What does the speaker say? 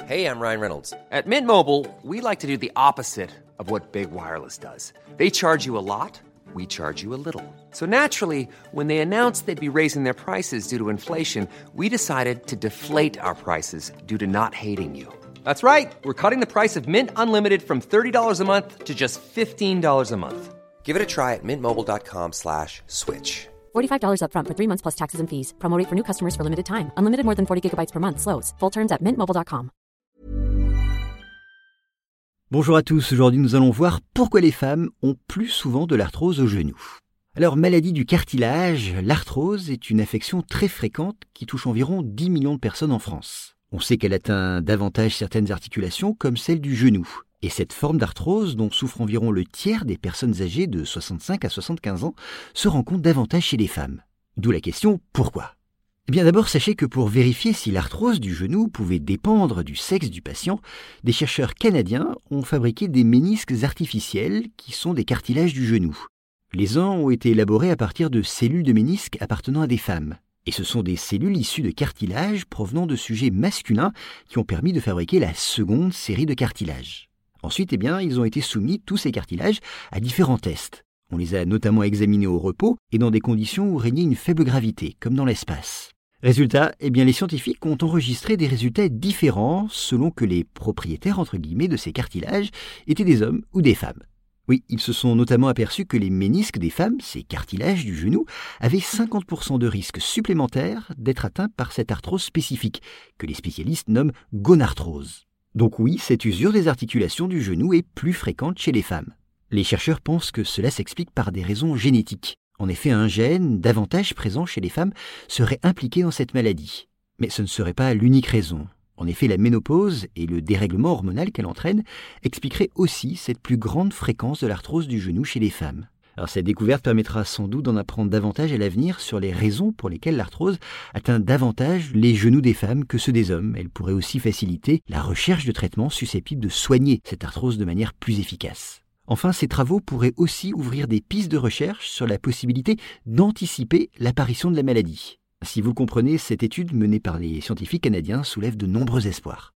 Hey, I'm Ryan Reynolds. At Mint Mobile, we like to do the opposite of what Big Wireless does. They charge you a lot, we charge you a little. So naturally, when they announced they'd be raising their prices due to inflation, we decided to deflate our prices due to not hating you. That's right. We're cutting the price of Mint Unlimited from $30 a month to just $15 a month. Give it a try at mintmobile.com/switch. $45 up front for 3 months plus taxes and fees. Promo rate for new customers for limited time. Unlimited more than 40 gigabytes per month. Slows full terms at mintmobile.com. Bonjour à tous, aujourd'hui nous allons voir pourquoi les femmes ont plus souvent de l'arthrose au genou. Alors, maladie du cartilage, l'arthrose est une affection très fréquente qui touche environ 10 millions de personnes en France. On sait qu'elle atteint davantage certaines articulations comme celle du genou. Et cette forme d'arthrose, dont souffre environ le tiers des personnes âgées de 65 à 75 ans, se rencontre davantage chez les femmes. D'où la question, pourquoi ? Eh bien d'abord, sachez que pour vérifier si l'arthrose du genou pouvait dépendre du sexe du patient, des chercheurs canadiens ont fabriqué des ménisques artificiels qui sont des cartilages du genou. Les uns ont été élaborés à partir de cellules de ménisques appartenant à des femmes. Et ce sont des cellules issues de cartilages provenant de sujets masculins qui ont permis de fabriquer la seconde série de cartilages. Ensuite, ils ont été soumis, tous ces cartilages, à différents tests. On les a notamment examinés au repos et dans des conditions où régnait une faible gravité, comme dans l'espace. Résultat, les scientifiques ont enregistré des résultats différents selon que les propriétaires, entre guillemets, de ces cartilages étaient des hommes ou des femmes. Oui, ils se sont notamment aperçus que les ménisques des femmes, ces cartilages du genou, avaient 50% de risque supplémentaire d'être atteints par cette arthrose spécifique, que les spécialistes nomment gonarthrose. Donc oui, cette usure des articulations du genou est plus fréquente chez les femmes. Les chercheurs pensent que cela s'explique par des raisons génétiques. En effet, un gène davantage présent chez les femmes serait impliqué dans cette maladie. Mais ce ne serait pas l'unique raison. En effet, la ménopause et le dérèglement hormonal qu'elle entraîne expliqueraient aussi cette plus grande fréquence de l'arthrose du genou chez les femmes. Alors cette découverte permettra sans doute d'en apprendre davantage à l'avenir sur les raisons pour lesquelles l'arthrose atteint davantage les genoux des femmes que ceux des hommes. Elle pourrait aussi faciliter la recherche de traitements susceptibles de soigner cette arthrose de manière plus efficace. Enfin, ces travaux pourraient aussi ouvrir des pistes de recherche sur la possibilité d'anticiper l'apparition de la maladie. Si vous le comprenez, cette étude menée par les scientifiques canadiens soulève de nombreux espoirs.